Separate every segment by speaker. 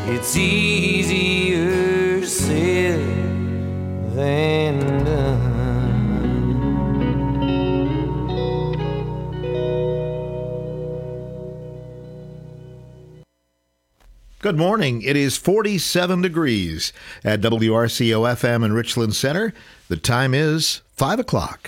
Speaker 1: It's easier said than done.
Speaker 2: Good morning. It is 47 degrees at WRCO-FM in Richland Center. The time is 5 o'clock.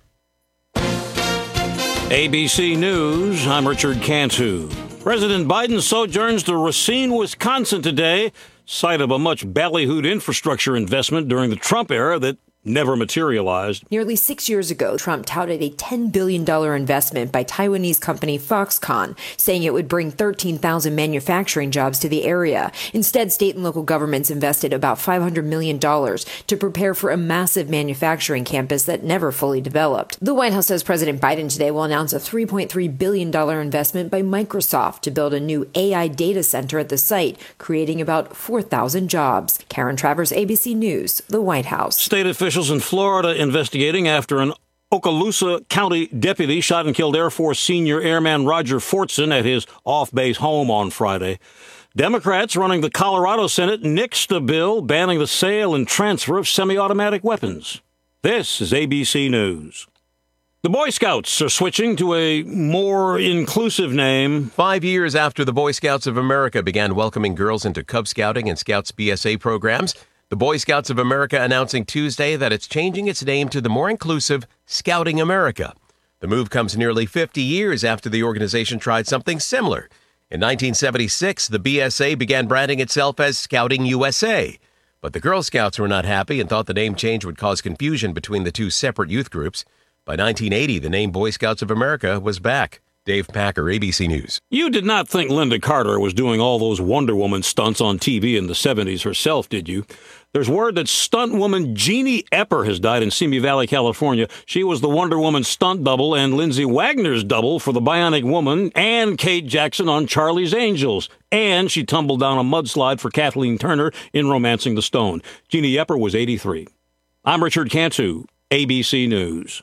Speaker 3: ABC News, I'm Richard Cantu. President Biden sojourns to Racine, Wisconsin today, site of a much ballyhooed infrastructure investment during the Trump era that never materialized.
Speaker 4: Nearly 6 years ago, Trump touted a $10 billion investment by Taiwanese company Foxconn, saying it would bring 13,000 manufacturing jobs to the area. Instead, state and local governments invested about $500 million to prepare for a massive manufacturing campus that never fully developed. The White House says President Biden today will announce a $3.3 billion investment by Microsoft to build a new AI data center at the site, creating about 4,000 jobs. Karen Travers, ABC News, the White House.
Speaker 3: State officials in Florida investigating after an Okaloosa County deputy shot and killed Air Force senior airman Roger Fortson at his off-base home on Friday. Democrats running the Colorado Senate nixed a bill banning the sale and transfer of semi-automatic weapons. This is ABC News. The Boy Scouts are switching to a more inclusive name.
Speaker 5: 5 years after the Boy Scouts of America began welcoming girls into Cub Scouting and Scouts BSA programs, the Boy Scouts of America announcing Tuesday that it's changing its name to the more inclusive Scouting America. The move comes nearly 50 years after the organization tried something similar. In 1976, the BSA began branding itself as Scouting USA. But the Girl Scouts were not happy and thought the name change would cause confusion between the two separate youth groups. By 1980, the name Boy Scouts of America was back. Dave Packer, ABC News.
Speaker 3: You did not think Linda Carter was doing all those Wonder Woman stunts on TV in the 70s herself, did you? There's word that stunt woman Jeannie Epper has died in Simi Valley, California. She was the Wonder Woman stunt double and Lindsay Wagner's double for The Bionic Woman and Kate Jackson on Charlie's Angels. And she tumbled down a mudslide for Kathleen Turner in Romancing the Stone. Jeannie Epper was 83. I'm Richard Cantu, ABC News.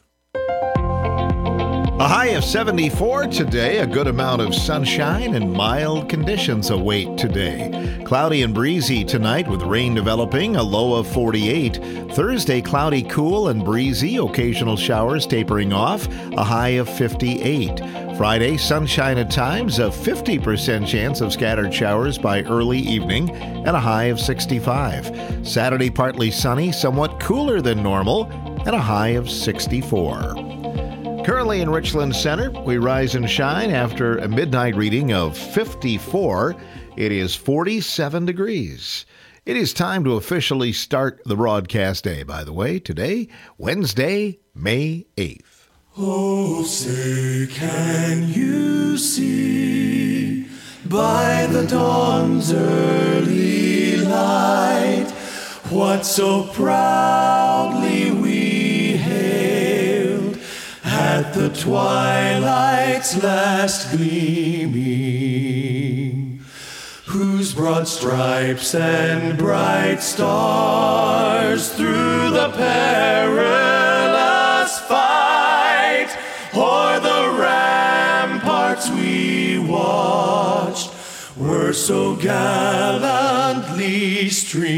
Speaker 2: A high of 74 today, a good amount of sunshine and mild conditions await today. Cloudy and breezy tonight with rain developing, a low of 48. Thursday, cloudy, cool and breezy, occasional showers tapering off, a high of 58. Friday, sunshine at times, a 50% chance of scattered showers by early evening, and a high of 65. Saturday, partly sunny, somewhat cooler than normal, and a high of 64. Currently in Richland Center, we rise and shine after a midnight reading of 54. It is 47 degrees. It is time to officially start the broadcast day, by the way. Today, Wednesday, May 8th.
Speaker 6: Oh, say, can you see by the dawn's early light what so proudly we hailed at the twilight's last gleaming, whose broad stripes and bright stars through the perilous fight o'er the ramparts we watched were so gallantly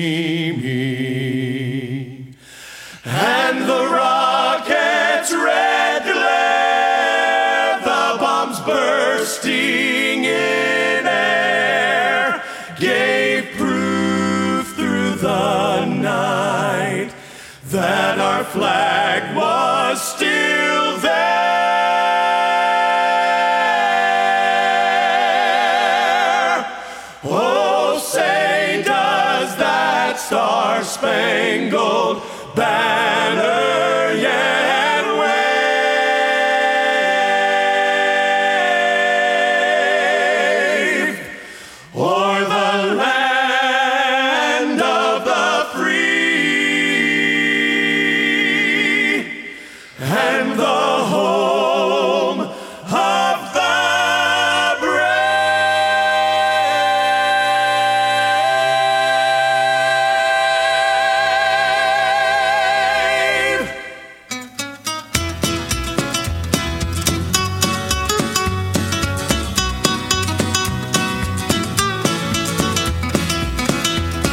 Speaker 6: streaming, and the rocket's red glare, the bombs bursting in air, gave proof through the night that our flag was still there. Oh, say, does that star-spangled banner yet wave o'er the land of the free and the home of the brave?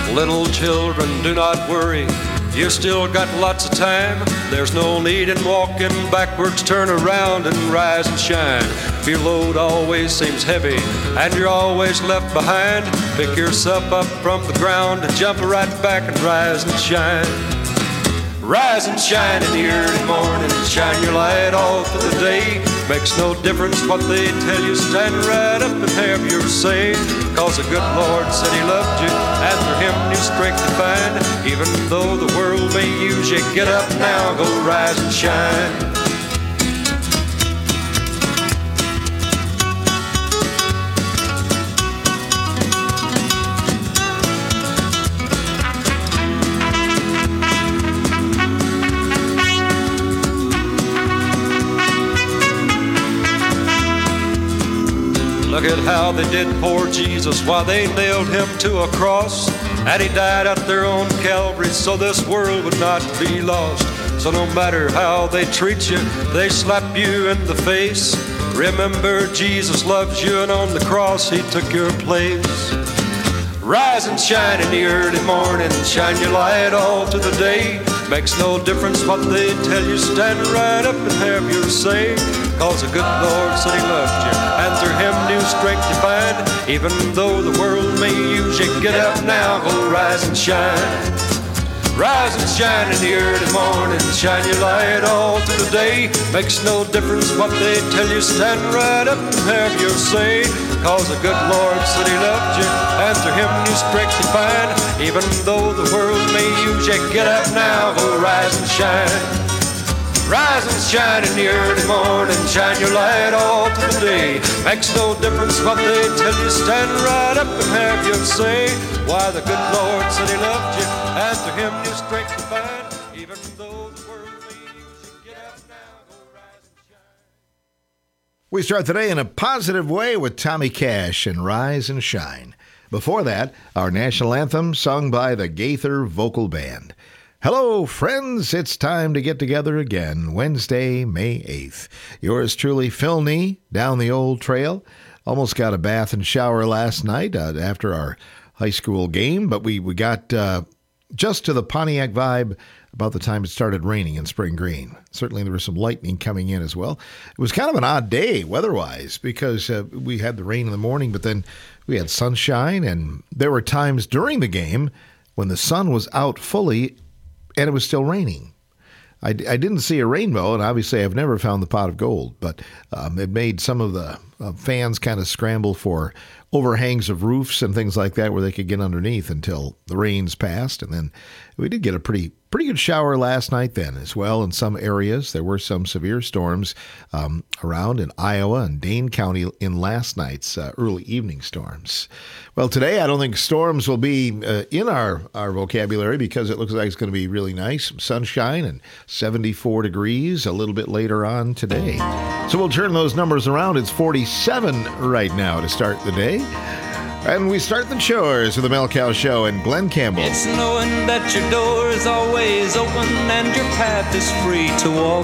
Speaker 7: Little children, do not worry, you still got lots of time. There's no need in walking backwards, turn around and rise and shine. If your load always seems heavy and you're always left behind, pick yourself up from the ground and jump right back and rise and shine. Rise and shine in the early morning, shine your light all through the day. Makes no difference what they tell you, stand right up and have your say. Cause the good Lord said he loved you, and through him new strength to find. Even though the world may use you, get up now, go rise and shine. Look at how they did poor Jesus while they nailed him to a cross. And he died out there on Calvary so this world would not be lost. So no matter how they treat you, they slap you in the face, remember Jesus loves you, and on the cross he took your place. Rise and shine in the early morning, shine your light all to the day. Makes no difference what they tell you, stand right up and have your say. Cause the good Lord said he loved you, and through him new strength you find. Even though the world may use you, get up now, go rise and shine. Rise and shine in the early morning, shine your light all through the day. Makes no difference what they tell you, stand right up and have your say. Cause the good Lord said he loved you, and through him new strength you find. Even though the world may use you, get up now, go rise and shine. Rise and shine in the early morning, shine your light all through the day. Makes no difference what they tell you, stand right up and have your say. Why the good Lord said he loved you, and through him new strength to find. Even though the world may use you, get up now, go rise and shine.
Speaker 2: We start the day in a positive way with Tommy Cash and Rise and Shine. Before that, our national anthem sung by the Gaither Vocal Band. Hello, friends. It's time to get together again, Wednesday, May 8th. Yours truly, Phil Nee, down the old trail. Almost got a bath and shower last night after our high school game, but we got just to the Pontiac Vibe about the time it started raining in Spring Green. Certainly there was some lightning coming in as well. It was kind of an odd day weather-wise because we had the rain in the morning, but then we had sunshine, and there were times during the game when the sun was out fully and it was still raining. I didn't see a rainbow, and obviously I've never found the pot of gold, but it made some of the fans kind of scramble for overhangs of roofs and things like that where they could get underneath until the rains passed. And then we did get a pretty good shower last night then as well in some areas. There were some severe storms around in Iowa and Dane County in last night's early evening storms. Well, today I don't think storms will be in our vocabulary because it looks like it's going to be really nice. Some sunshine and 74 degrees a little bit later on today. So we'll turn those numbers around. It's 47 right now to start the day. And we start the chores with the Mel Cow Show and Glenn Campbell.
Speaker 1: It's knowing that your door is always open and your path is free to walk.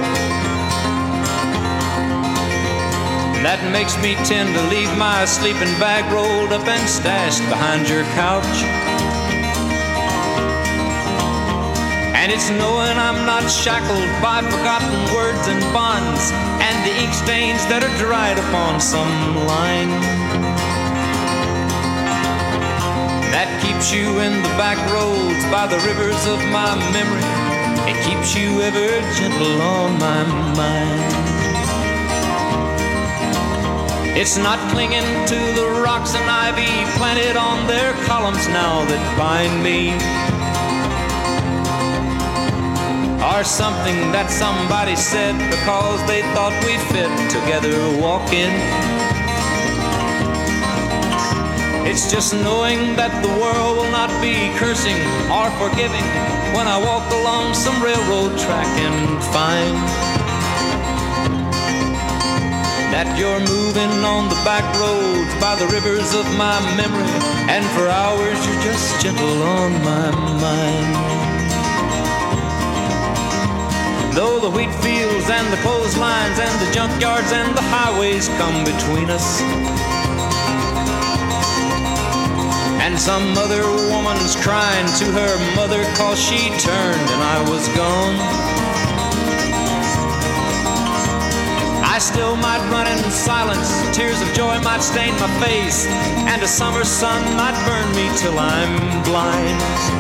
Speaker 1: That makes me tend to leave my sleeping bag rolled up and stashed behind your couch. And it's knowing I'm not shackled by forgotten words and bonds and the ink stains that are dried upon some line. That keeps you in the back roads by the rivers of my memory. It keeps you ever gentle on my mind. It's not clinging to the rocks and ivy planted on their columns now that bind me, or something that somebody said because they thought we fit together walking. It's just knowing that the world will not be cursing or forgiving when I walk along some railroad track and find that you're moving on the back roads by the rivers of my memory, and for hours you're just gentle on my mind. Though the wheat fields and the clotheslines and the junkyards and the highways come between us, and And some other woman's crying to her mother 'cause she turned and I was gone. I still might run in silence, tears of joy might stain my face, and a summer sun might burn me till I'm blind.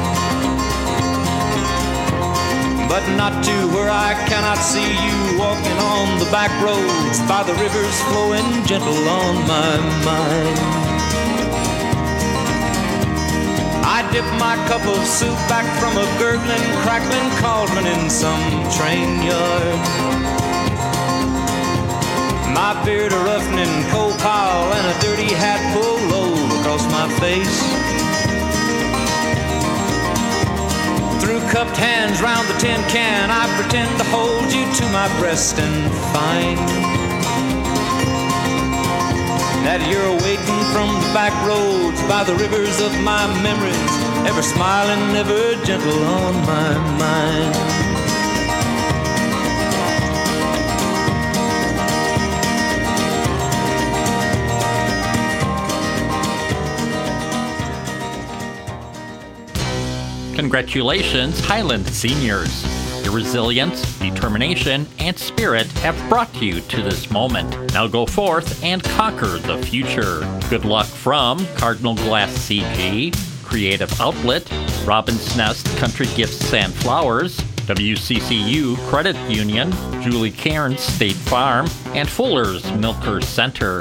Speaker 1: But not to where I cannot see you walking on the back roads by the rivers flowing gentle on my mind. I dip my cup of soup back from a gurgling, crackling cauldron in some train yard. My beard a roughening coal pile and a dirty hat pulled low across my face. Through cupped hands round the tin can, I pretend to hold you to my breast and find that you're waiting from the back roads by the rivers of my memories, ever smiling, ever gentle on my mind.
Speaker 8: Congratulations, Highland seniors. Your resilience, determination, and spirit have brought you to this moment. Now go forth and conquer the future. Good luck from Cardinal Glass CG, Creative Outlet, Robin's Nest Country Gifts and Flowers, WCCU Credit Union, Julie Cairns State Farm, and Fuller's Milker Center.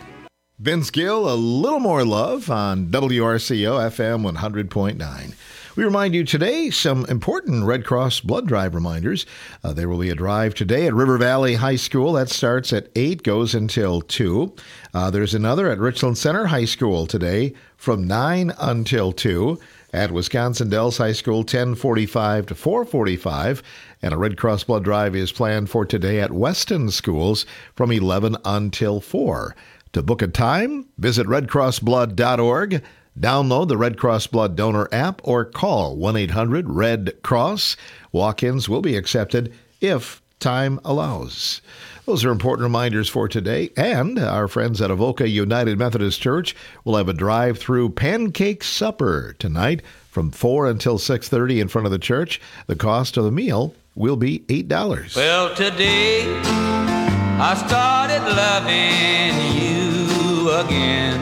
Speaker 2: Vince Gill, A Little More Love on WRCO FM 100.9. We remind you today some important Red Cross blood drive reminders. There will be a drive today at River Valley High School. That starts at 8, goes until 2. There's another at Richland Center High School today from 9 until 2. At Wisconsin Dells High School, 10:45 to 4:45. And a Red Cross blood drive is planned for today at Weston Schools from 11 until 4. To book a time, visit redcrossblood.org, download the Red Cross Blood Donor app, or call 1-800-RED-CROSS. Walk-ins will be accepted if time allows. Those are important reminders for today. And our friends at Avoca United Methodist Church will have a drive-through pancake supper tonight from 4 until 6:30 in front of the church. The cost of the meal will be $8.
Speaker 1: Well, today I started loving you again,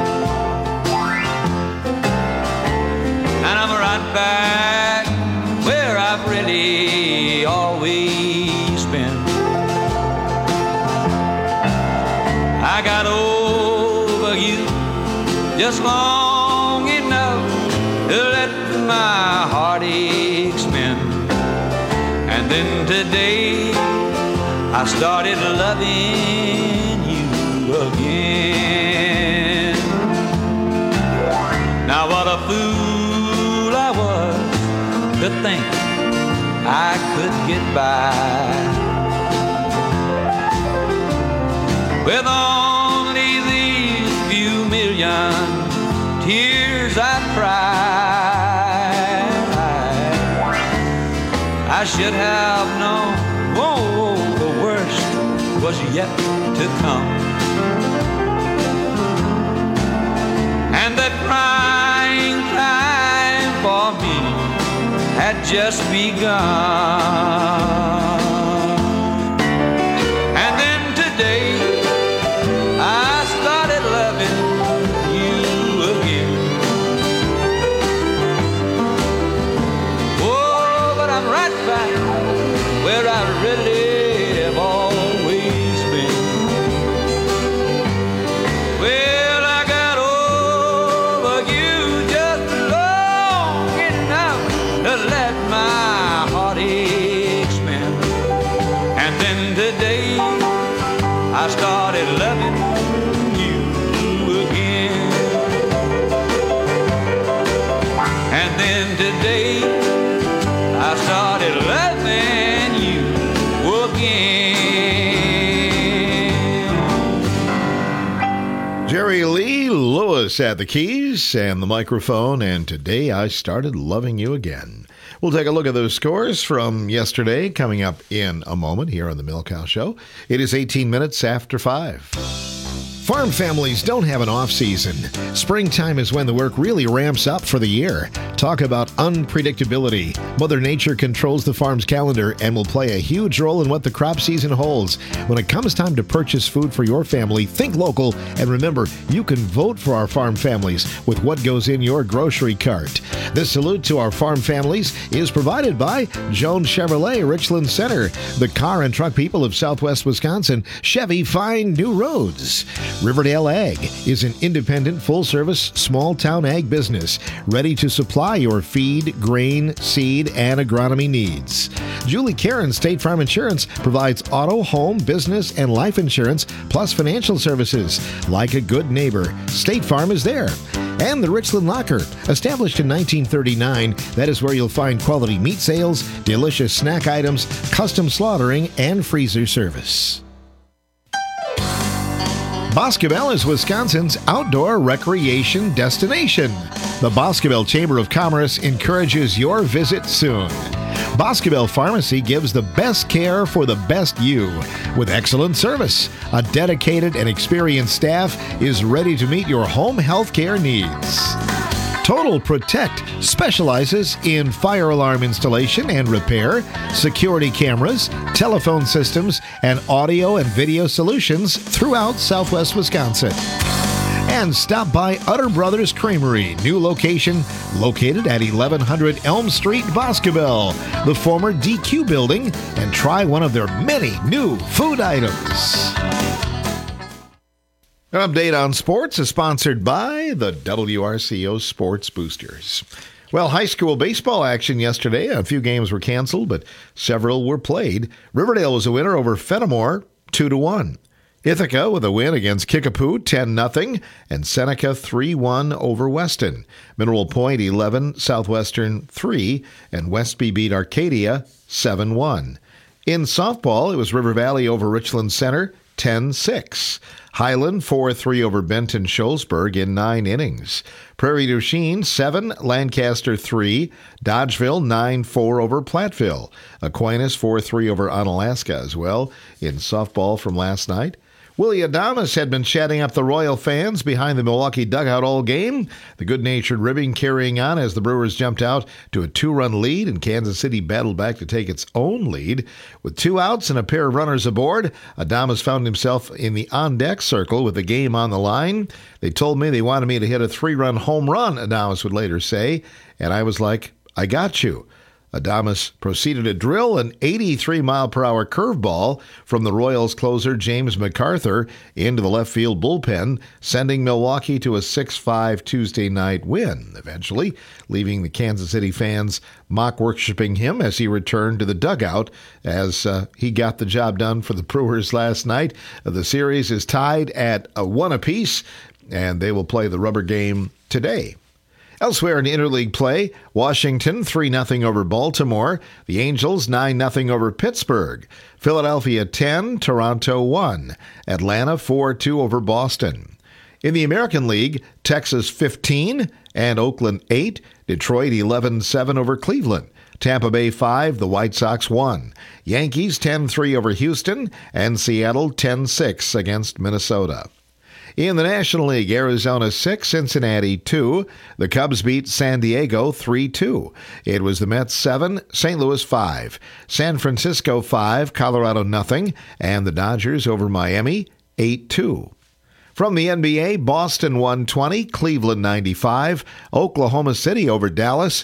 Speaker 1: and I'm right back where I've really always been. I got over you just long enough to let my heartache spin. And then today I started loving you again. Now what a fool I was to think I could get by with only these few million tears I cried. I should have known, whoa, the worst was yet to come, and that crying time for me had just begun. Where I really have always been. Well, I got over you just long enough to let my heartache spin. And then today I started loving you again. And then today I started loving
Speaker 2: Jerry Lee Lewis at the keys and the microphone, and today I started loving you again. We'll take a look at those scores from yesterday coming up in a moment here on the Milk House Show. It is 18 minutes after 5. Farm families don't have an off-season. Springtime is when the work really ramps up for the year. Talk about unpredictability. Mother Nature controls the farm's calendar and will play a huge role in what the crop season holds. When it comes time to purchase food for your family, think local, and remember, you can vote for our farm families with what goes in your grocery cart. This salute to our farm families is provided by Jones Chevrolet Richland Center, the car and truck people of Southwest Wisconsin. Chevy find new roads. Riverdale Ag is an independent, full-service, small-town ag business ready to supply your feed, grain, seed, and agronomy needs. Julie Karen State Farm Insurance provides auto, home, business, and life insurance, plus financial services. Like a good neighbor, State Farm is there. And the Richland Locker, established in 1939, that is where you'll find quality meat sales, delicious snack items, custom slaughtering, and freezer service. Boscobel is Wisconsin's outdoor recreation destination. The Boscobel Chamber of Commerce encourages your visit soon. Boscobel Pharmacy gives the best care for the best you. With excellent service, a dedicated and experienced staff is ready to meet your home health care needs. Total Protect specializes in fire alarm installation and repair, security cameras, telephone systems, and audio and video solutions throughout Southwest Wisconsin. And stop by Utter Brothers Creamery, new location located at 1100 Elm Street, Boscobel, the former DQ building, and try one of their many new food items. An update on sports is sponsored by the WRCO Sports Boosters. Well, high school baseball action yesterday. A few games were canceled, but several were played. Riverdale was a winner over Fenimore, 2-1. Ithaca with a win against Kickapoo, 10-0, and Seneca 3-1 over Weston. Mineral Point 11, Southwestern 3, and Westby beat Arcadia 7-1. In softball, it was River Valley over Richland Center, 10-6. Highland 4-3 over Benton Sholzberg in 9 innings. Prairie du Chien 7, Lancaster 3, Dodgeville 9-4 over Platteville. Aquinas 4-3 over Onalaska as well in softball from last night. Willie Adames had been chatting up the Royal fans behind the Milwaukee dugout all game. The good-natured ribbing carrying on as the Brewers jumped out to a 2-run lead, and Kansas City battled back to take its own lead. With 2 outs and a pair of runners aboard, Adames found himself in the on-deck circle with the game on the line. They told me they wanted me to hit a 3-run home run, Adames would later say, and I was like, I got you. Adames proceeded to drill an 83-mile-per-hour curveball from the Royals closer James MacArthur into the left field bullpen, sending Milwaukee to a 6-5 Tuesday night win, eventually leaving the Kansas City fans mock-worshiping him as he returned to the dugout as he got the job done for the Brewers last night. The series is tied at 1 apiece, and they will play the rubber game today. Elsewhere in interleague play, Washington 3-0 over Baltimore. The Angels 9-0 over Pittsburgh. Philadelphia 10, Toronto 1. Atlanta 4-2 over Boston. In the American League, Texas 15 and Oakland 8. Detroit 11-7 over Cleveland. Tampa Bay 5, the White Sox 1. Yankees 10-3 over Houston, and Seattle 10-6 against Minnesota. In the National League, Arizona 6, Cincinnati 2. The Cubs beat San Diego 3-2. It was the Mets 7, St. Louis 5. San Francisco 5, Colorado 0, and the Dodgers over Miami 8-2. From the NBA, Boston 120, Cleveland 95. Oklahoma City over Dallas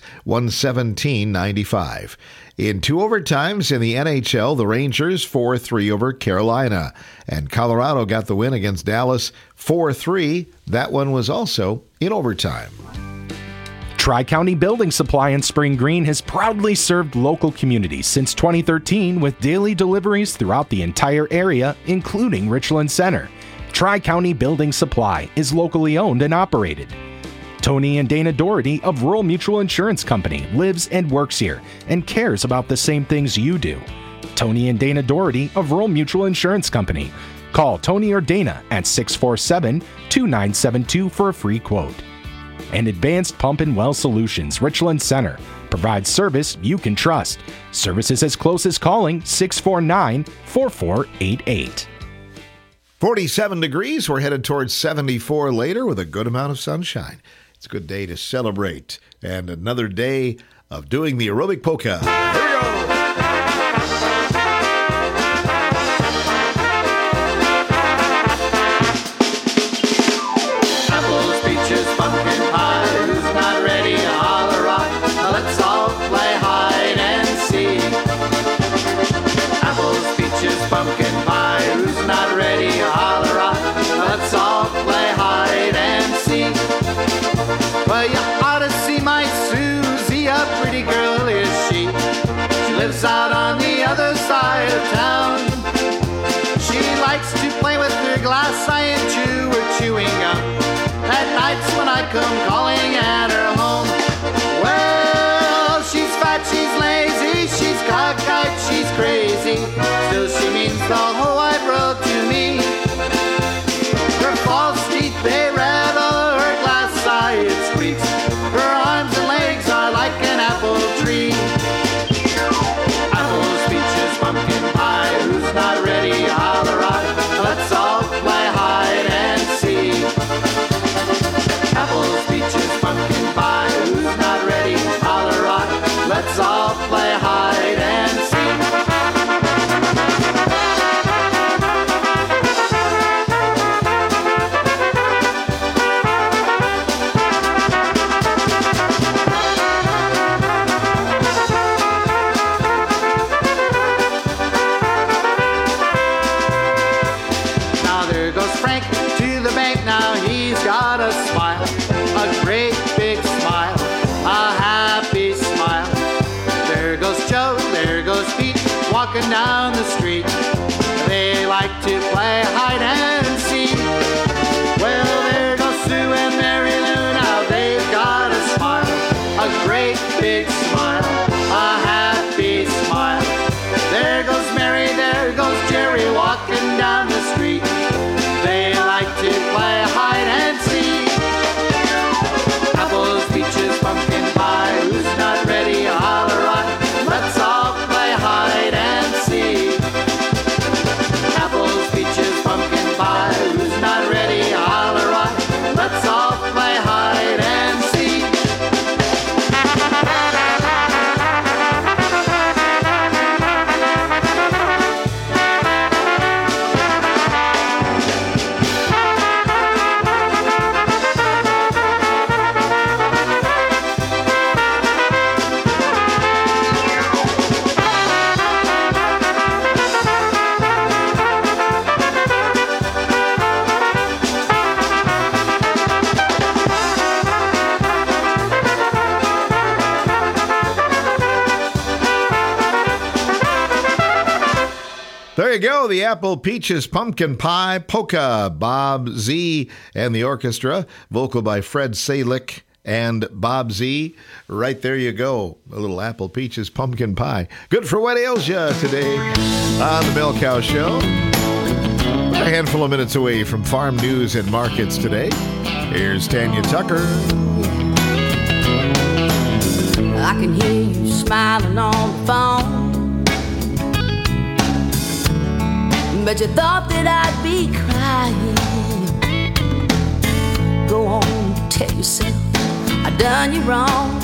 Speaker 2: 117-95. In 2 overtimes in the NHL, the Rangers 4-3 over Carolina. And Colorado got the win against Dallas 4-3. That one was also in overtime.
Speaker 9: Tri-County Building Supply in Spring Green has proudly served local communities since 2013 with daily deliveries throughout the entire area, including Richland Center. Tri-County Building Supply is locally owned and operated. Tony and Dana Doherty of Rural Mutual Insurance Company lives and works here and cares about the same things you do. Tony and Dana Doherty of Rural Mutual Insurance Company. Call Tony or Dana at 647-2972 for a free quote. And Advanced Pump and Well Solutions, Richland Center, provides service you can trust. Services as close as calling 649-4488.
Speaker 2: 47 degrees. We're headed towards 74 later with a good amount of sunshine. It's a good day to celebrate and another day of doing the aerobic polka. Here we go.
Speaker 6: Apples, peaches, pumpkin pie. Who's not ready to holler rock? Let's all play hide and seek. Apples, peaches, pumpkin pie. Who's not ready to holler rock? Let's all play hide and seek. Well, you ought to see my Susie, a pretty girl is she. She lives out on the other side of town. She likes to play with her glass eye and chew her chewing gum. At nights when I come calling at her home. Well, she's fat, she's lazy, she's cockeyed, she's crazy. Still she means the whole wide world to me. Her false teeth, they rattle, her glass eye, it squeaks. Her arms and legs are like an apple tree. Apples, peaches, pumpkin pie. Who's not ready? Holler rock. Let's all play hide and seek. Apples, peaches, pumpkin pie. Who's not ready? Holler rock. Let's all play hide and seek. A great big smile, a
Speaker 2: you go. The Apple Peaches Pumpkin Pie Polka. Bob Z and the orchestra. Vocal by Fred Salick and Bob Z. Right there you go. A little Apple Peaches Pumpkin Pie. Good for what ails ya today on the Bell Cow Show. A handful of minutes away from farm news and markets today. Here's Tanya Tucker.
Speaker 10: I can hear you smiling on the phone, but you thought that I'd be crying. Go on, tell yourself I done you wrong,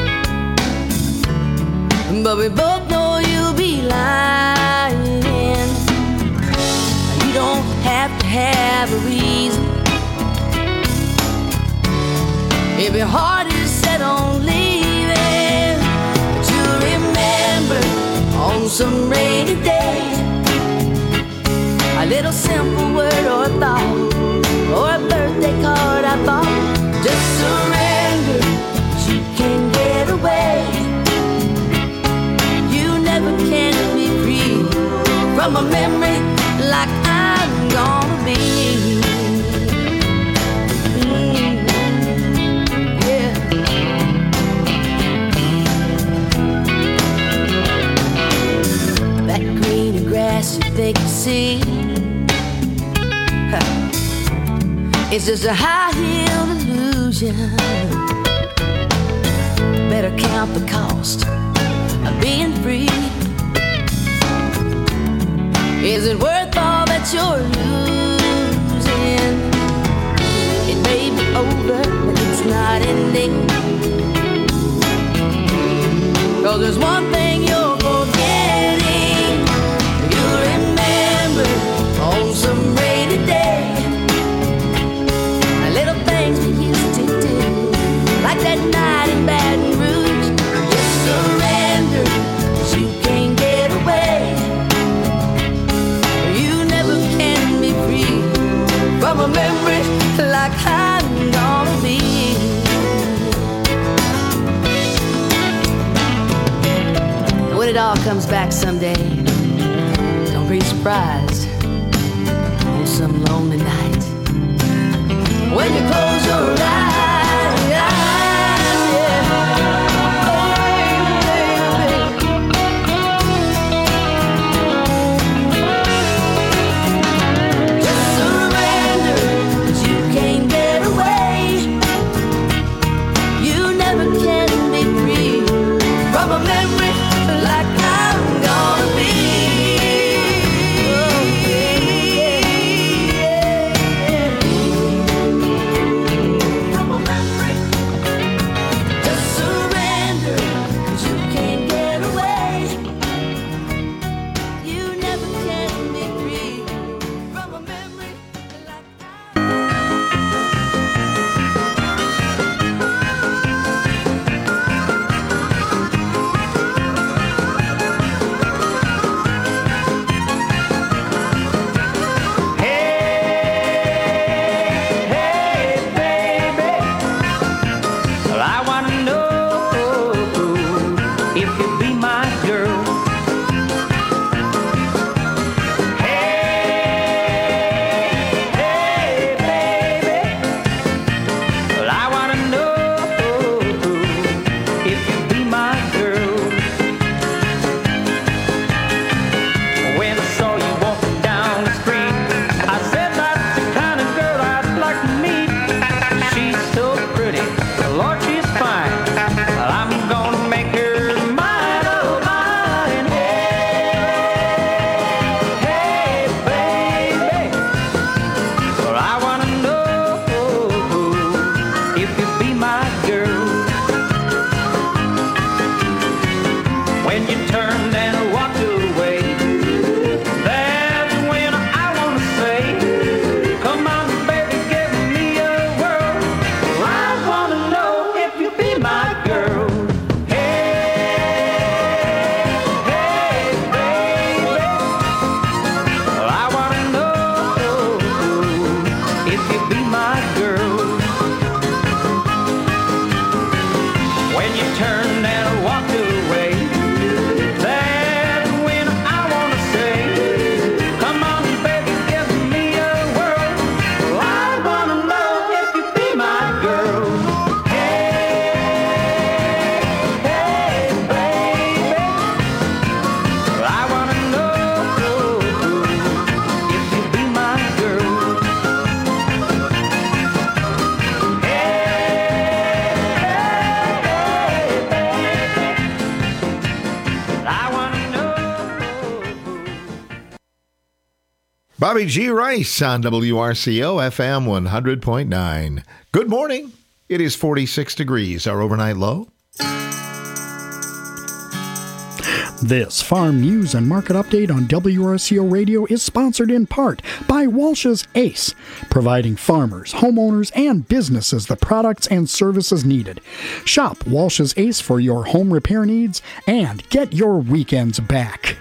Speaker 10: but we both know you'll be lying. You don't have to have a reason if your heart is set on leaving. But you'll remember on some rainy day a little simple word or a thought, or a birthday card I bought. Just surrender, you can get away. You never can be free from a memory like I'm gonna be. Yeah. That green grass you think you see, it's just a high-heeled illusion. Better count the cost of being free. Is it worth all that you're losing? It may be over, but it's not ending. 'Cause there's one thing you're forgetting. You remember on some rainy day little things we used to do, like that night in Baton Rouge. Just surrender, 'cause you can't get away. You never can be free from a memory like I'm gonna be. When it all comes back someday, don't be surprised on some lonely night when you close your eyes, yeah. Oh, baby. Just surrender, 'cause you can't get away. You never can be free from a memory like I'm gonna be.
Speaker 2: Bobby G. Rice on WRCO FM 100.9. Good morning. It is 46 degrees, our overnight low.
Speaker 11: This Farm News and Market Update on WRCO Radio is sponsored in part by Walsh's Ace, providing farmers, homeowners, and businesses the products and services needed. Shop Walsh's Ace for your home repair needs and get your weekends back.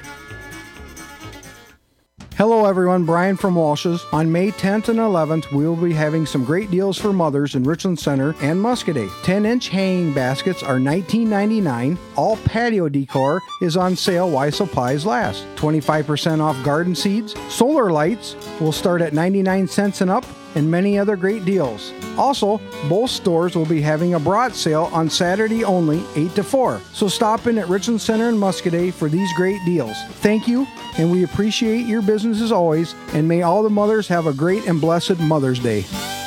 Speaker 12: Hello everyone, Brian from Walsh's. On May 10th and 11th, we will be having some great deals for mothers in Richland Center and Muscoda. 10-inch hanging baskets are $19.99. All patio decor is on sale while supplies last. 25% off garden seeds. Solar lights will start at 99 cents and up, and many other great deals. Also, both stores will be having a broad sale on Saturday only, 8 to 4. So stop in at Richland Center and Muscoda for these great deals. Thank you, and we appreciate your business as always, and may all the mothers have a great and blessed Mother's Day.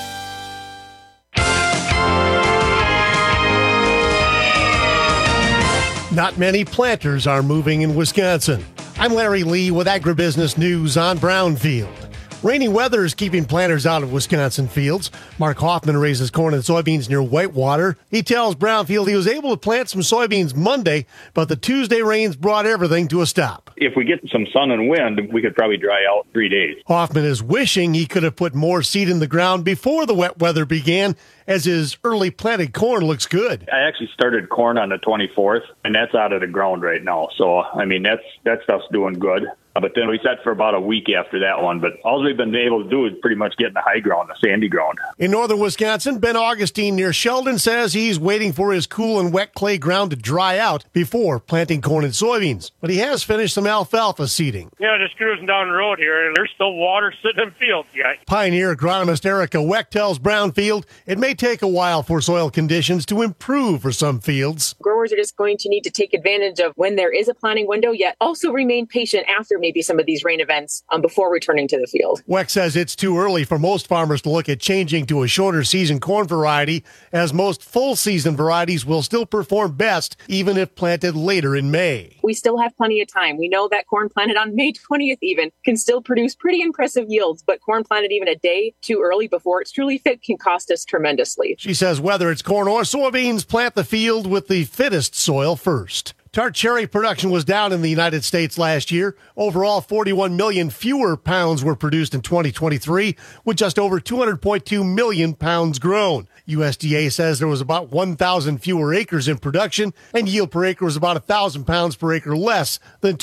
Speaker 13: Not many planters are moving in Wisconsin. I'm Larry Lee with Agribusiness News on Brownfield. Rainy weather is keeping planters out of Wisconsin fields. Mark Hoffman raises corn and soybeans near Whitewater. He tells Brownfield he was able to plant some soybeans Monday, but the Tuesday rains brought everything to a stop.
Speaker 14: If we get some sun and wind, we could probably dry out 3 days.
Speaker 13: Hoffman is wishing he could have put more seed in the ground before the wet weather began, as his early planted corn looks good.
Speaker 14: I actually started corn on the 24th, and that's out of the ground right now. So, I mean, that stuff's doing good. But then we sat for about a week after that one. But all we've been able to do is pretty much get in the high ground, the sandy ground.
Speaker 13: In northern Wisconsin, Ben Augustine near Sheldon says he's waiting for his cool and wet clay ground to dry out before planting corn and soybeans. But he has finished some alfalfa seeding.
Speaker 15: Yeah, just cruising down the road here, and there's still water sitting in fields yet.
Speaker 13: Pioneer agronomist Erica Weck tells Brownfield it may take a while for soil conditions to improve for some fields.
Speaker 16: Growers are just going to need to take advantage of when there is a planting window, yet also remain patient after maybe some of these rain events before returning to the field.
Speaker 13: Weck says it's too early for most farmers to look at changing to a shorter season corn variety, as most full season varieties will still perform best even if planted later in May.
Speaker 16: We still have plenty of time. We know that corn planted on May 20th even can still produce pretty impressive yields, but corn planted even a day too early before it's truly fit can cost us tremendously.
Speaker 13: She says whether it's corn or soybeans, plant the field with the fittest soil first. Tart cherry production was down in the United States last year. Overall, 41 million fewer pounds were produced in 2023, with just over 200.2 million pounds grown. USDA says there was about 1,000 fewer acres in production, and yield per acre was about 1,000 pounds per acre less than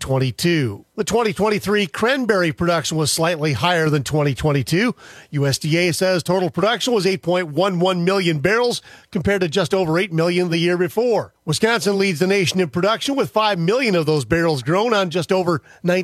Speaker 13: 2022. The 2023 cranberry production was slightly higher than 2022. USDA says total production was 8.11 million barrels compared to just over 8 million the year before. Wisconsin leads the nation in production with 5 million of those barrels grown on just over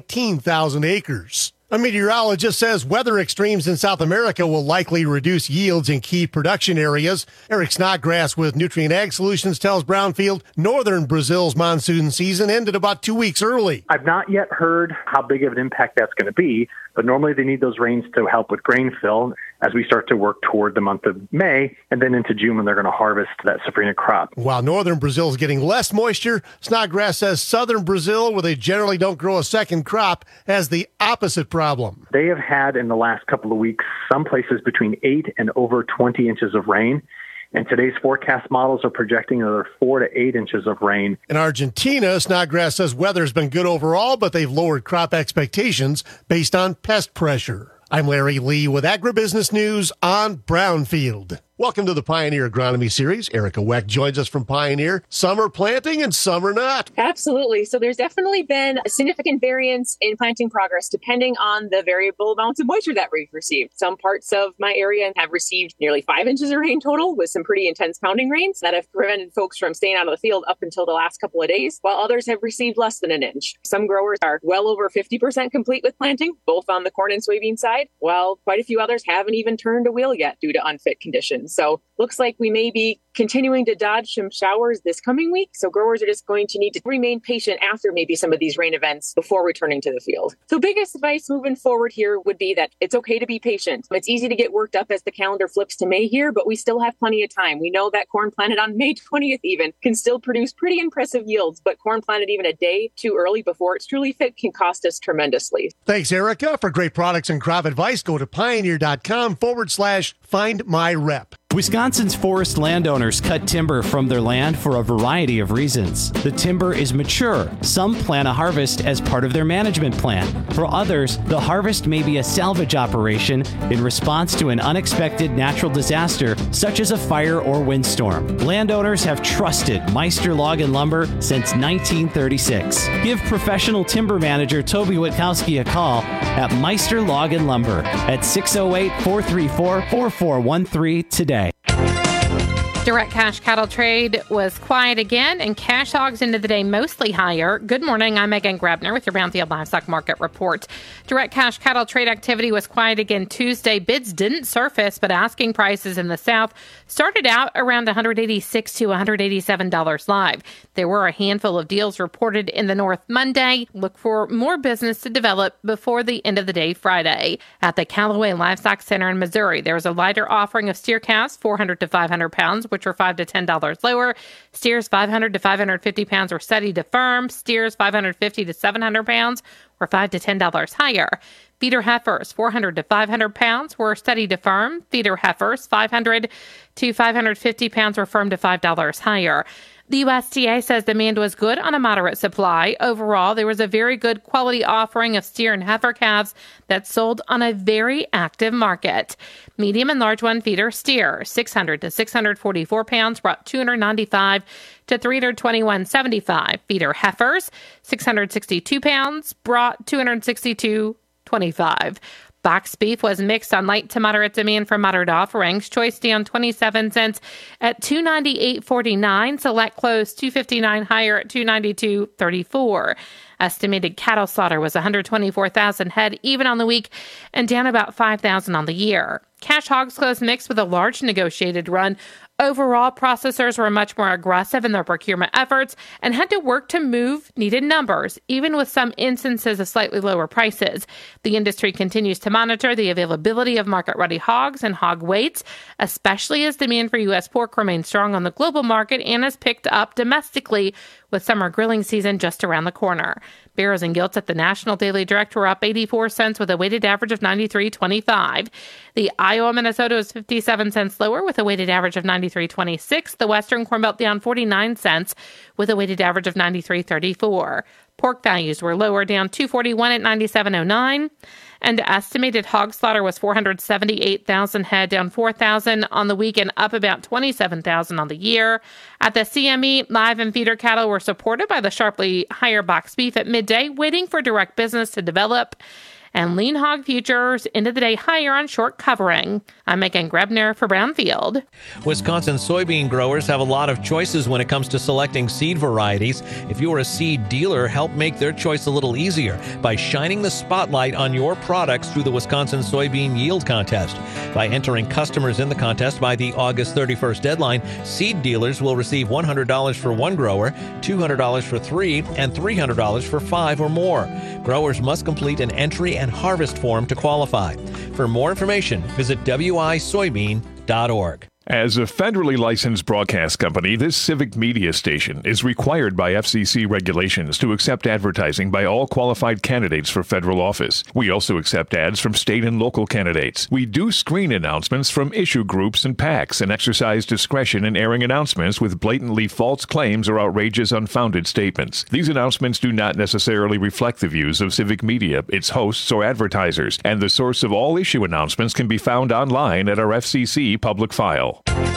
Speaker 13: 19,000 acres. A meteorologist says weather extremes in South America will likely reduce yields in key production areas. Eric Snodgrass with Nutrient Ag Solutions tells Brownfield northern Brazil's monsoon season ended about 2 weeks early.
Speaker 17: I've not yet heard how big of an impact that's going to be, but normally they need those rains to help with grain fill as we start to work toward the month of May and then into June when they're going to harvest that safrinha crop.
Speaker 13: While northern Brazil is getting less moisture, Snodgrass says southern Brazil, where they generally don't grow a second crop, has the opposite problem.
Speaker 17: They have had in the last couple of weeks some places between 8 and over 20 inches of rain. And today's forecast models are projecting another 4 to 8 inches of rain.
Speaker 13: In Argentina, Snodgrass says weather's been good overall, but they've lowered crop expectations based on pest pressure. I'm Larry Lee with Agribusiness News on Brownfield. Welcome to the Pioneer Agronomy Series. Erica Weck joins us from Pioneer. Some are planting and some are not.
Speaker 16: Absolutely. So there's definitely been a significant variance in planting progress depending on the variable amounts of moisture that we've received. Some parts of my area have received nearly 5 inches of rain total with some pretty intense pounding rains that have prevented folks from staying out of the field up until the last couple of days, while others have received less than an inch. Some growers are well over 50% complete with planting, both on the corn and soybean side, while quite a few others haven't even turned a wheel yet due to unfit conditions. So looks like we may be continuing to dodge some showers this coming week. So growers are just going to need to remain patient after maybe some of these rain events before returning to the field. So biggest advice moving forward here would be that it's okay to be patient. It's easy to get worked up as the calendar flips to May here, but we still have plenty of time. We know that corn planted on May 20th even can still produce pretty impressive yields, but corn planted even a day too early before it's truly fit can cost us tremendously.
Speaker 13: Thanks, Erica. For great products and crop advice, go to pioneer.com/find-my-rep.
Speaker 18: Wisconsin's forest landowners cut timber from their land for a variety of reasons. The timber is mature. Some plan a harvest as part of their management plan. For others, the harvest may be a salvage operation in response to an unexpected natural disaster, such as a fire or windstorm. Landowners have trusted Meister Log & Lumber since 1936. Give professional timber manager Toby Witkowski a call at Meister Log & Lumber at 608-434-4413 today.
Speaker 19: Direct cash cattle trade was quiet again, and cash hogs into the day mostly higher. Good morning, I'm Megan Grebner with your Brownfield Livestock Market Report. Direct cash cattle trade activity was quiet again Tuesday. Bids didn't surface, but asking prices in the South started out around $186 to $187 live. There were a handful of deals reported in the North Monday. Look for more business to develop before the end of the day Friday. At the Callaway Livestock Center in Missouri, there was a lighter offering of steer calves, 400 to 500 pounds, which were $5 to $10 lower. Steers 500 to 550 pounds were steady to firm. Steers 550 to 700 pounds were $5 to $10 higher. Feeder heifers 400 to 500 pounds were steady to firm. Feeder heifers 500 to 550 pounds were firm to $5 higher. The USDA says demand was good on a moderate supply. Overall, there was a very good quality offering of steer and heifer calves that sold on a very active market. Medium and large one feeder steer, 600 to 644 pounds, brought $295 to $321.75. Feeder heifers, 662 pounds, brought $262.25. Box beef was mixed on light to moderate demand for moderate offerings. Choice down 27 cents at $298.49. Select close $259 higher at $292.34. Estimated cattle slaughter was 124,000 head even on the week and down about 5,000 on the year. Cash hogs closed mixed with a large negotiated run. Overall, processors were much more aggressive in their procurement efforts and had to work to move needed numbers, even with some instances of slightly lower prices. The industry continues to monitor the availability of market-ready hogs and hog weights, especially as demand for U.S. pork remains strong on the global market and has picked up domestically with summer grilling season just around the corner. Barrows and Gilts at the National Daily Direct were up 84 cents with a weighted average of 93.25. The Iowa Minnesota was 57 cents lower with a weighted average of 93.26. The Western Corn Belt down 49 cents with a weighted average of 93.34. Pork values were lower, down $241 at 97.09. And estimated hog slaughter was 478,000 head, down 4,000 on the week and up about 27,000 on the year. At the CME, live and feeder cattle were supported by the sharply higher box beef at midday, waiting for direct business to develop. And lean hog futures into the day higher on short covering. I'm Megan Grebner for Brownfield.
Speaker 20: Wisconsin soybean growers have a lot of choices when it comes to selecting seed varieties. If you are a seed dealer, help make their choice a little easier by shining the spotlight on your products through the Wisconsin Soybean Yield Contest. By entering customers in the contest by the August 31st deadline, seed dealers will receive $100 for one grower, $200 for three, and $300 for five or more. Growers must complete an entry and harvest form to qualify. For more information, visit wisoybean.org.
Speaker 21: As a federally licensed broadcast company, this civic media station is required by FCC regulations to accept advertising by all qualified candidates for federal office. We also accept ads from state and local candidates. We do screen announcements from issue groups and PACs and exercise discretion in airing announcements with blatantly false claims or outrageous, unfounded statements. These announcements do not necessarily reflect the views of civic media, its hosts, or advertisers, and the source of all issue announcements can be found online at our FCC public file.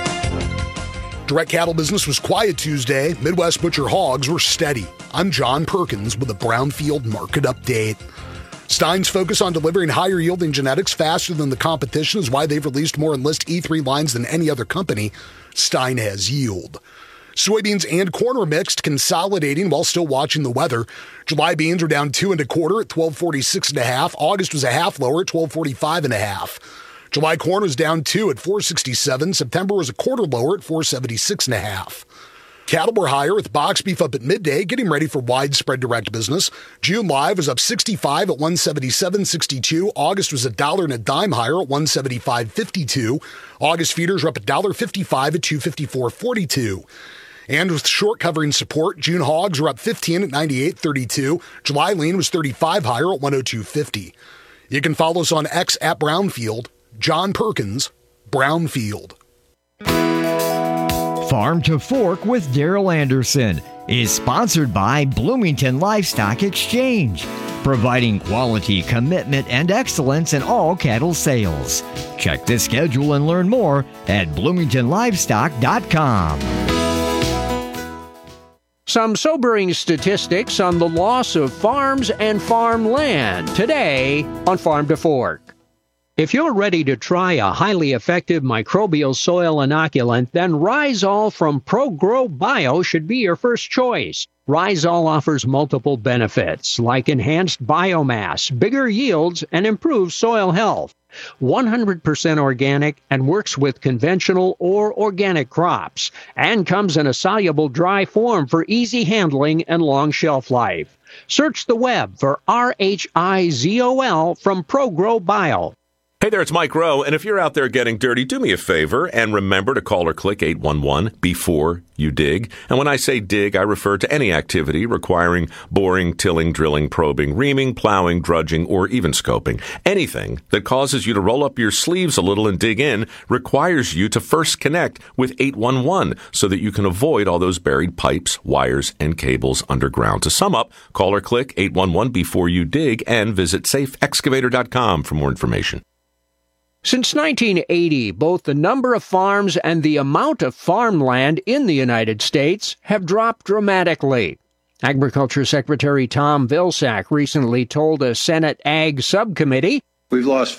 Speaker 22: Direct cattle business was quiet Tuesday. Midwest butcher hogs were steady. I'm John Perkins with a Brownfield market update. Stein's focus on delivering higher yielding genetics faster than the competition is why they've released more Enlist E3 lines than any other company. Stein has yield. Soybeans and corn were mixed, consolidating while still watching the weather. July beans are down 2 1/4 at 12.46 1/2. August was a half lower at 12.45 1/2. July corn was down 2 at $4.67. September was a quarter lower at $4.76.5. Cattle were higher with box beef up at midday, getting ready for widespread direct business. June live was up 65 at $177.62. August was $1.10 higher at $175.52. August feeders were up $1.55 at $254.42. And with short covering support, June hogs were up 15 at $98.32. July lean was 35 higher at $102.50. You can follow us on X at Brownfield. John Perkins, Brownfield.
Speaker 4: Farm to Fork with Daryl Anderson is sponsored by Bloomington Livestock Exchange, providing quality, commitment, and excellence in all cattle sales. Check the schedule and learn more at bloomingtonlivestock.com.
Speaker 5: Some sobering statistics on the loss of farms and farmland today on Farm to Fork. If you're ready to try a highly effective microbial soil inoculant, then Rhizol from ProGrow Bio should be your first choice. Rhizol offers multiple benefits like enhanced biomass, bigger yields, and improved soil health. 100% organic and works with conventional or organic crops, and comes in a soluble dry form for easy handling and long shelf life. Search the web for RHIZOL from ProGrow Bio.
Speaker 23: Hey there, it's Mike Rowe, and if you're out there getting dirty, do me a favor and remember to call or click 811 before you dig. And when I say dig, I refer to any activity requiring boring, tilling, drilling, probing, reaming, plowing, drudging, or even scoping. Anything that causes you to roll up your sleeves a little and dig in requires you to first connect with 811 so that you can avoid all those buried pipes, wires, and cables underground. To sum up, call or click 811 before you dig and visit safeexcavator.com for more information.
Speaker 5: Since 1980, both the number of farms and the amount of farmland in the United States have dropped dramatically. Agriculture Secretary Tom Vilsack recently told a Senate Ag Subcommittee,
Speaker 24: "We've lost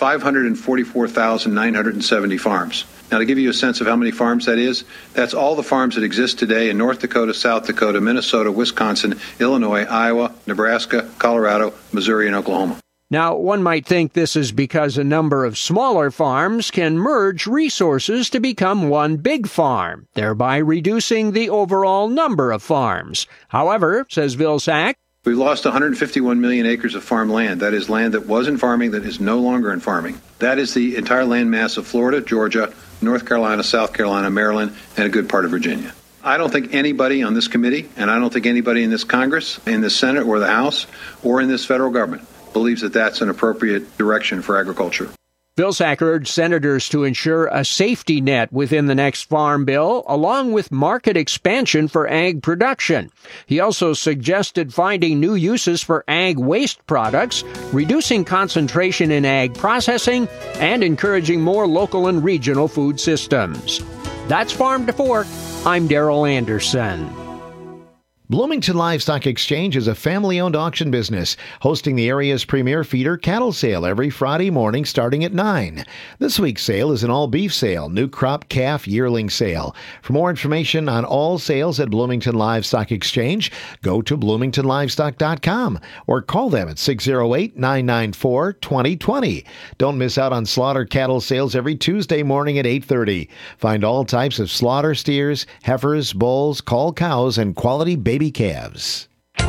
Speaker 24: 544,970 farms. Now, to give you a sense of how many farms that is, that's all the farms that exist today in North Dakota, South Dakota, Minnesota, Wisconsin, Illinois, Iowa, Nebraska, Colorado, Missouri, and Oklahoma."
Speaker 5: Now, one might think this is because a number of smaller farms can merge resources to become one big farm, thereby reducing the overall number of farms. However, says Vilsack,
Speaker 24: "We've lost 151 million acres of farmland. That is land that was in farming that is no longer in farming. That is the entire land mass of Florida, Georgia, North Carolina, South Carolina, Maryland, and a good part of Virginia." I don't think anybody on this committee, and I don't think anybody in this Congress, in the Senate or the House, or in this federal government believes that that's an appropriate direction for agriculture.
Speaker 5: Vilsack urged senators to ensure a safety net within the next farm bill, along with market expansion for ag production. He also suggested finding new uses for ag waste products, reducing concentration in ag processing, and encouraging more local and regional food systems. That's Farm to Fork. I'm Daryl Anderson.
Speaker 2: Bloomington Livestock Exchange is a family-owned auction business, hosting the area's premier feeder cattle sale every Friday morning starting at 9. This week's sale is an all-beef sale, new crop calf yearling sale. For more information on all sales at Bloomington Livestock Exchange, go to bloomingtonlivestock.com or call them at 608-994-2020. Don't miss out on slaughter cattle sales every Tuesday morning at 8:30. Find all types of slaughter steers, heifers, bulls, cull cows, and quality baby calves.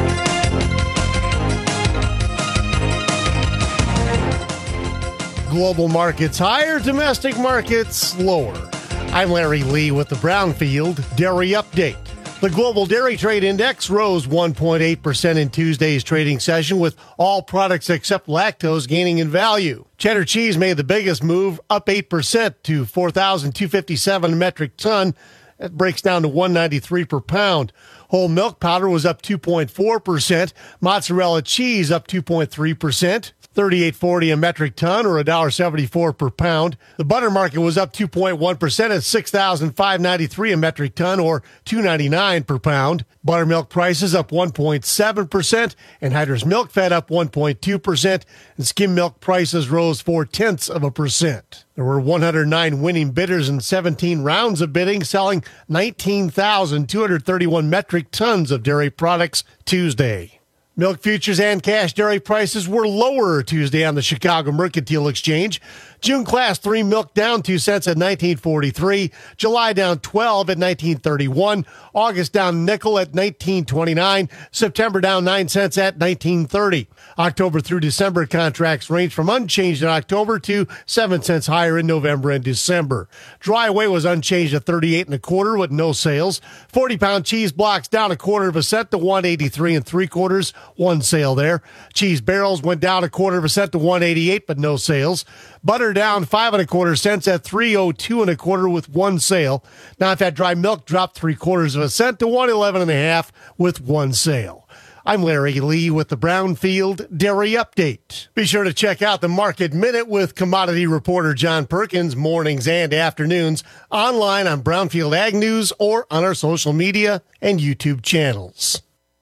Speaker 13: Global markets higher, domestic markets lower. I'm Larry Lee with the Brownfield Dairy Update. The Global Dairy Trade Index rose 1.8% in Tuesday's trading session, with all products except lactose gaining in value. Cheddar cheese made the biggest move, up 8% to 4,257 metric ton. That breaks down to $193 per pound. Whole milk powder was up 2.4%. Mozzarella cheese up 2.3%. $38.40 a metric ton, or $1.74 per pound. The butter market was up 2.1% at $6,593 a metric ton, or $2.99 per pound. Buttermilk prices up 1.7%, and Hydrus milk fat up 1.2%, and skim milk prices rose 0.4%. There were 109 winning bidders in 17 rounds of bidding, selling 19,231 metric tons of dairy products Tuesday. Milk futures and cash dairy prices were lower Tuesday on the Chicago Mercantile Exchange. June Class 3 milk down 2 cents at $19.43. July down 12 at $19.31. August down nickel at $19.29. September down 9 cents at $19.30. October through December contracts range from unchanged in October to 7 cents higher in November and December. Dry away was unchanged at 38 1/4 with no sales. 40-pound cheese blocks down 1/4 cent to 183 3/4. One sale there. Cheese barrels went down 1/4 cent to 188, but no sales. Butter down 5 1/4 cents at 302 1/4 with one sale. Non-fat dry milk dropped 3/4 cent to 111 1/2 with one sale. I'm Larry Lee with the Brownfield Dairy Update. Be sure to check out the Market Minute with commodity reporter John Perkins mornings and afternoons online on Brownfield Ag News or on our social media and YouTube channels.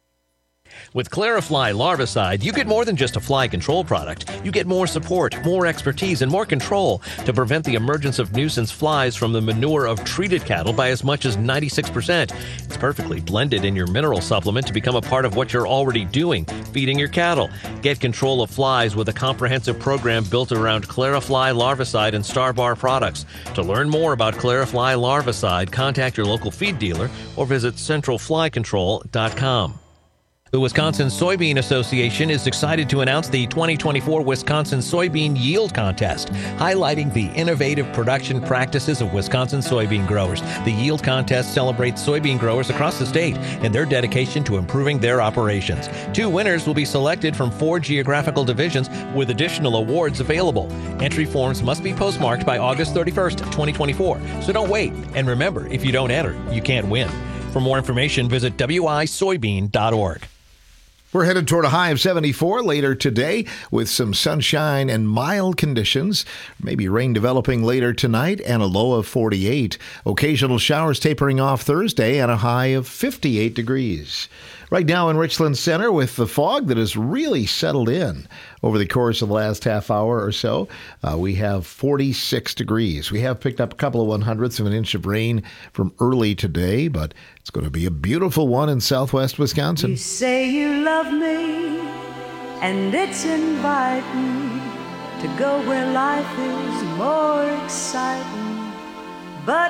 Speaker 20: With Clarifly Larvicide, you get more than just a fly control product. You get more support, more expertise, and more control to prevent the emergence of nuisance flies from the manure of treated cattle by as much as 96%. It's perfectly blended in your mineral supplement to become a part of what you're already doing, feeding your cattle. Get control of flies with a comprehensive program built around Clarifly Larvicide and Starbar products. To learn more about Clarifly Larvicide, contact your local feed dealer or visit centralflycontrol.com. The Wisconsin Soybean Association is excited to announce the 2024 Wisconsin Soybean Yield Contest, highlighting the innovative production practices of Wisconsin soybean growers. The Yield Contest celebrates soybean growers across the state and their dedication to improving their operations. 2 winners will be selected from 4 geographical divisions with additional awards available. Entry forms must be postmarked by August 31st, 2024, so don't wait. And remember, if you don't enter, you can't win. For more information, visit wisoybean.org.
Speaker 2: We're headed toward a high of 74 later today with some sunshine and mild conditions. Maybe rain developing later tonight and a low of 48. Occasional showers tapering off Thursday and a high of 58 degrees. Right now in Richland Center with the fog that has really settled in over the course of the last half hour or so, we have 46 degrees. We have picked up a couple of 1/100ths of an inch of rain from early today, but it's going to be a beautiful one in southwest Wisconsin.
Speaker 1: You say you love me, and it's inviting to go where life is more exciting. But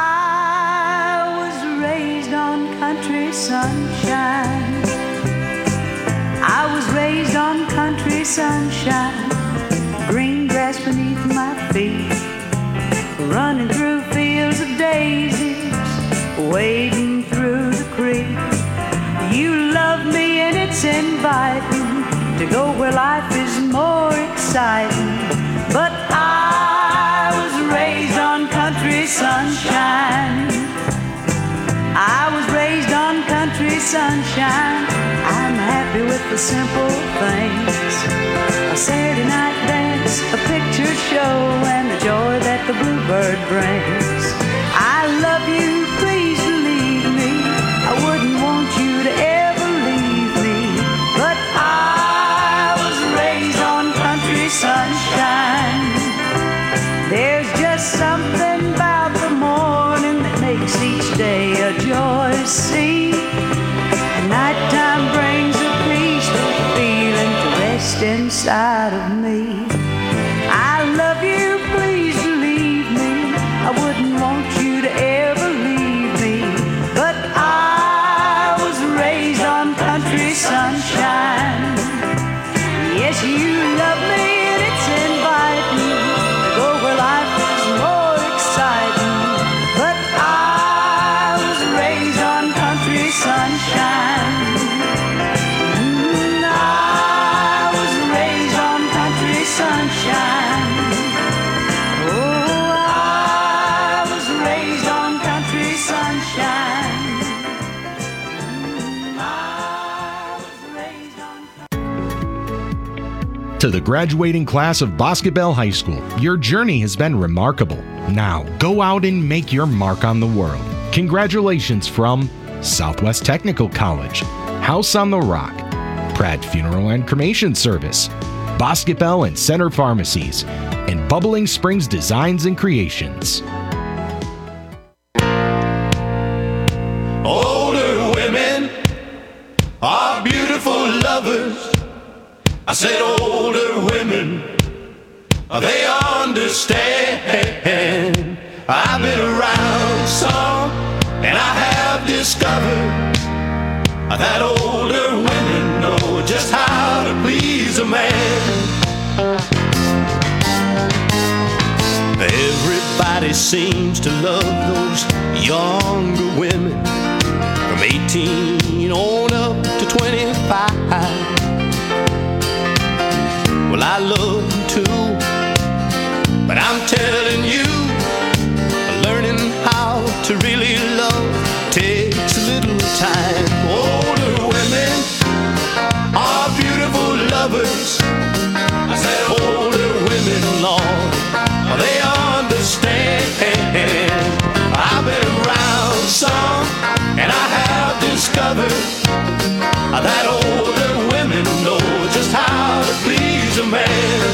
Speaker 1: I was raised on country sunshine. I was raised on country sunshine. Green grass beneath my feet, running through fields of daisies, wading through the creek. You love me and it's inviting to go where life is more exciting. But I was raised on country sunshine. I was raised on country sunshine. I'm happy with the simple things. A Saturday night dance, a picture show, and the joy that the bluebird brings. I love you, please believe me. I wouldn't want you to ever leave me. But I was raised on country sunshine. There's just something about the morning that makes each day a joyous scene. And nighttime brings a peaceful feeling to rest inside of me. I love you, please believe me. I wouldn't want you to ever leave me. But I was raised on country sunshine. Yes, you love me and it's inviting to go where life is more exciting. But I was raised on country sunshine. I was raised on country sunshine. Oh, I was raised on country sunshine. I was raised on
Speaker 9: To the graduating class of Boscobel High School, your journey has been remarkable. Now, go out and make your mark on the world. Congratulations from Southwest Technical College, House on the Rock, Pratt Funeral and Cremation Service, Boscobel and Center Pharmacies, and Bubbling Springs Designs and Creations.
Speaker 6: Older women are beautiful lovers. I said older women they understand. I've been around some, and I have discovered that older women know just how to please a man. Everybody seems to love those younger women from 18 on up to 25. Well, I love them too, but I'm telling you, learning how to really love takes a little time. Older women are beautiful lovers. I said older women, Lord, they understand. I've been around some, and I have discovered that older women know just how to please a man.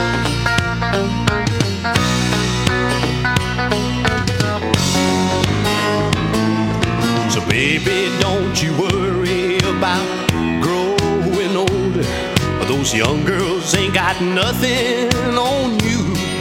Speaker 6: So baby, don't you worry about growing older. Those young girls ain't got nothing on you.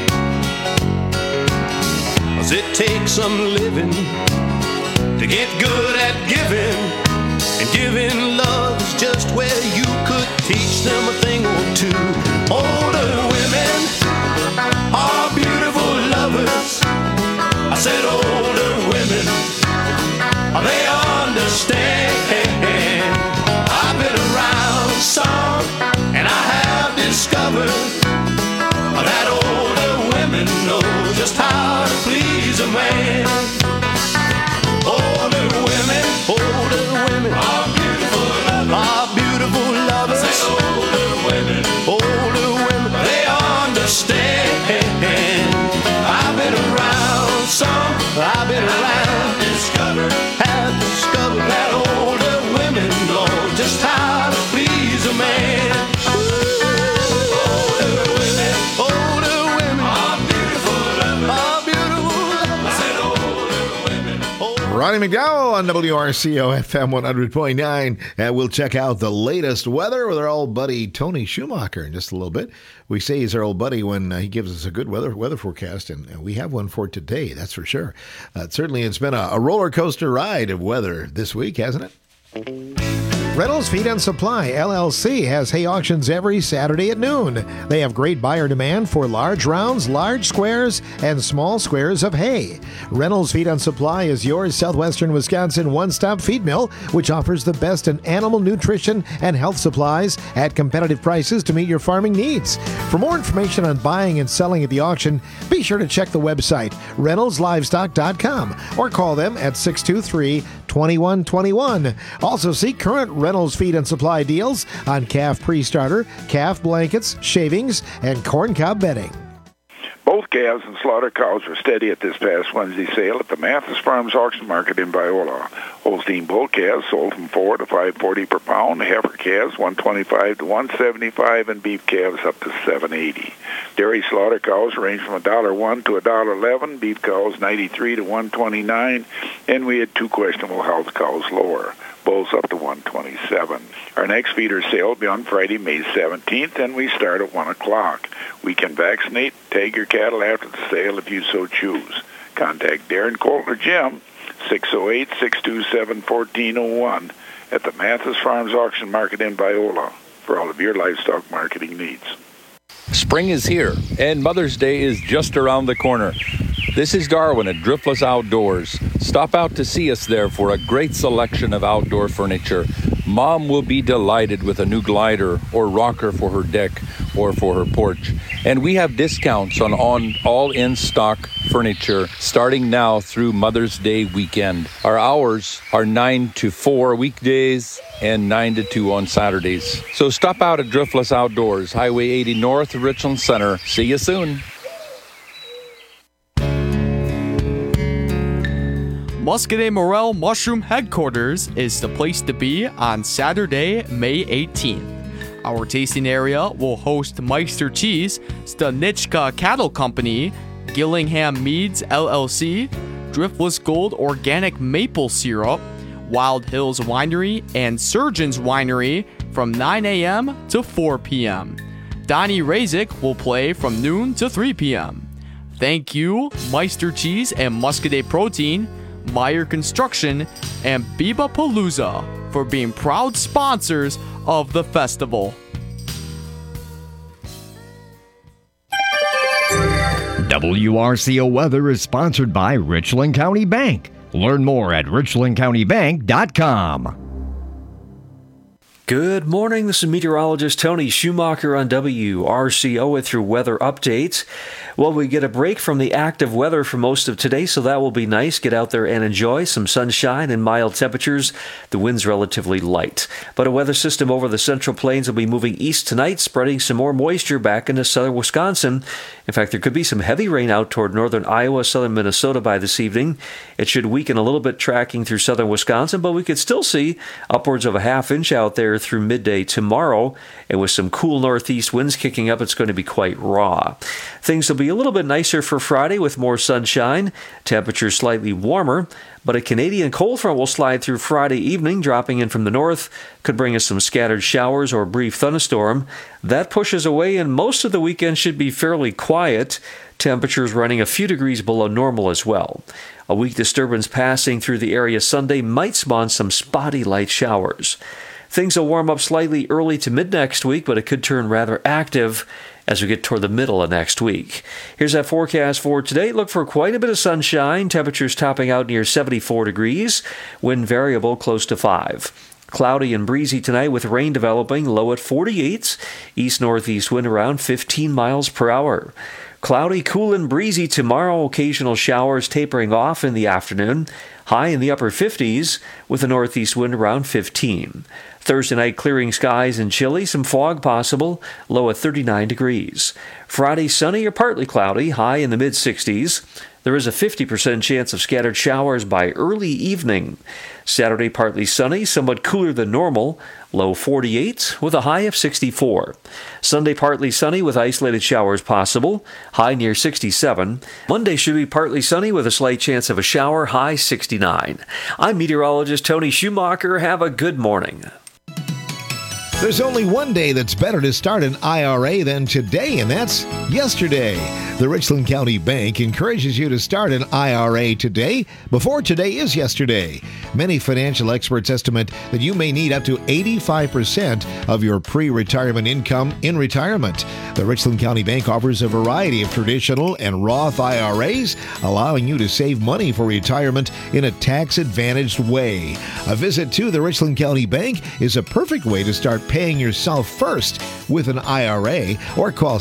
Speaker 6: 'Cause it takes some living to get good at giving. And giving love is just where you could teach them a thing or two. Older women are beautiful lovers. I said older women, they understand. I've been around some, and I have discovered that older women know just how to please a man. Older women are beautiful lovers. I said older women, they understand. I've been around some, I've been around, have discovered that older women know just how to please a man. Older women are beautiful lovers. I said older women.
Speaker 2: Ronnie McDowell on WRCO FM 100.9. And we'll check out the latest weather with our old buddy Tony Schumacher in just a little bit. We say he's our old buddy when he gives us a good weather forecast, and we have one for today, that's for sure. Certainly it's been a roller coaster ride of weather this week, hasn't it?
Speaker 3: Reynolds Feed and Supply, LLC, has hay auctions every Saturday at noon. They have great buyer demand for large rounds, large squares, and small squares of hay. Reynolds Feed and Supply is your southwestern Wisconsin one-stop feed mill, which offers the best in animal nutrition and health supplies at competitive prices to meet your farming needs. For more information on buying and selling at the auction, be sure to check the website, reynoldslivestock.com, or call them at 623-2121. Also see current Reynolds Feed and Supply deals on calf pre-starter, calf blankets, shavings, and corncob bedding.
Speaker 7: Both calves and slaughter cows were steady at this past Wednesday sale at the Mathis Farms Auction Market in Biola. Holstein bull calves sold from $4 to $5.40 per pound. Heifer calves $125 to $175, and beef calves up to $7.80. Dairy slaughter cows range from $1.01 to $1.11. Beef cows $93 to $129, and we had two questionable health cows lower. Bulls up to $127. Our next feeder sale will be on Friday, May 17th, and we start at 1 o'clock. We can vaccinate, tag your cattle after the sale if you so choose. Contact Darren, Colt, or Jim, 608-627-1401 at the Mathis Farms Auction Market in Biola for all of your livestock marketing needs.
Speaker 8: Spring is here, and Mother's Day is just around the corner. This is Darwin at Driftless Outdoors. Stop out to see us there for a great selection of outdoor furniture. Mom will be delighted with a new glider or rocker for her deck or for her porch. And we have discounts on all in-stock furniture starting now through Mother's Day weekend. Our hours are 9 to 4 weekdays and 9 to 2 on Saturdays. So stop out at Driftless Outdoors, Highway 80 north of Richland Center. See you soon.
Speaker 10: Muscadet Morel Mushroom Headquarters is the place to be on Saturday, May 18th. Our tasting area will host Meister Cheese, Stanichka Cattle Company, Gillingham Meads LLC, Driftless Gold Organic Maple Syrup, Wild Hills Winery, and Surgeon's Winery from 9 a.m. to 4 p.m. Donnie Razik will play from noon to 3 p.m. Thank you, Meister Cheese and Muscadet Protein, Meyer Construction, and Biba Palooza for being proud sponsors of the festival.
Speaker 4: WRCO Weather is sponsored by Richland County Bank. Learn more at richlandcountybank.com.
Speaker 11: Good morning. This is meteorologist Tony Schumacher on WRCO with your weather updates. Well, we get a break from the active weather for most of today, so that will be nice. Get out there and enjoy some sunshine and mild temperatures. The wind's relatively light. But a weather system over the Central Plains will be moving east tonight, spreading some more moisture back into southern Wisconsin. In fact, there could be some heavy rain out toward northern Iowa, southern Minnesota by this evening. It should weaken a little bit tracking through southern Wisconsin, but we could still see upwards of a half inch out there through midday tomorrow. And with some cool northeast winds kicking up, it's going to be quite raw. Things will be a little bit nicer for Friday with more sunshine, temperatures slightly warmer, but a Canadian cold front will slide through Friday evening, dropping in from the north, could bring us some scattered showers or a brief thunderstorm. That pushes away, and most of the weekend should be fairly quiet, temperatures running a few degrees below normal as well. A weak disturbance passing through the area Sunday might spawn some spotty light showers. Things will warm up slightly early to mid next week, but it could turn rather active as we get toward the middle of next week. Here's that forecast for today. Look for quite a bit of sunshine, temperatures topping out near 74 degrees, wind variable close to 5. Cloudy and breezy tonight with rain developing, low at 48, east-northeast wind around 15 miles per hour. Cloudy, cool, and breezy tomorrow, occasional showers tapering off in the afternoon, high in the upper 50s with a northeast wind around 15. Thursday night, clearing skies and chilly, some fog possible, low at 39 degrees. Friday, sunny or partly cloudy, high in the mid-60s. There is a 50% chance of scattered showers by early evening. Saturday, partly sunny, somewhat cooler than normal, low 48 with a high of 64. Sunday, partly sunny with isolated showers possible, high near 67. Monday should be partly sunny with a slight chance of a shower, high 69. I'm meteorologist Tony Schumacher. Have a good morning.
Speaker 2: There's only one day that's better to start an IRA than today, and that's yesterday. The Richland County Bank encourages you to start an IRA today before today is yesterday. Many financial experts estimate that you may need up to 85% of your pre-retirement income in retirement. The Richland County Bank offers a variety of traditional and Roth IRAs, allowing you to save money for retirement in a tax-advantaged way. A visit to the Richland County Bank is a perfect way to start paying yourself first with an IRA, or call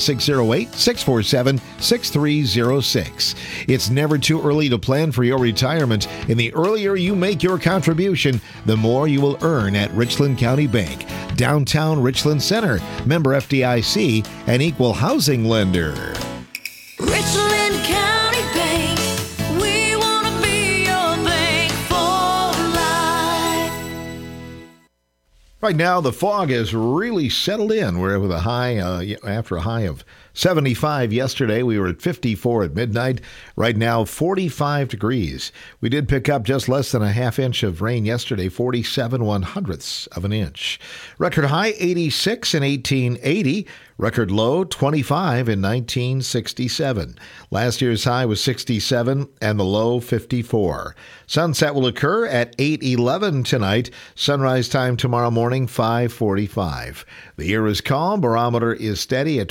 Speaker 2: 608-647-6306. It's never too early to plan for your retirement, and the earlier you make your contribution, the more you will earn at Richland County Bank, downtown Richland Center, member FDIC, and equal housing lender.
Speaker 1: Richland County Bank, we want to be your bank for life.
Speaker 2: Right now, the fog has really settled in. We're with a high, after a high of 75 yesterday. We were at 54 at midnight. Right now, 45 degrees. We did pick up just less than a half inch of rain yesterday, 47 1/100ths of an inch. Record high 86 in 1880. Record low 25 in 1967. Last year's high was 67 and the low 54. Sunset will occur at 8:11 tonight. Sunrise time tomorrow morning 5:45. The air is calm. Barometer is steady at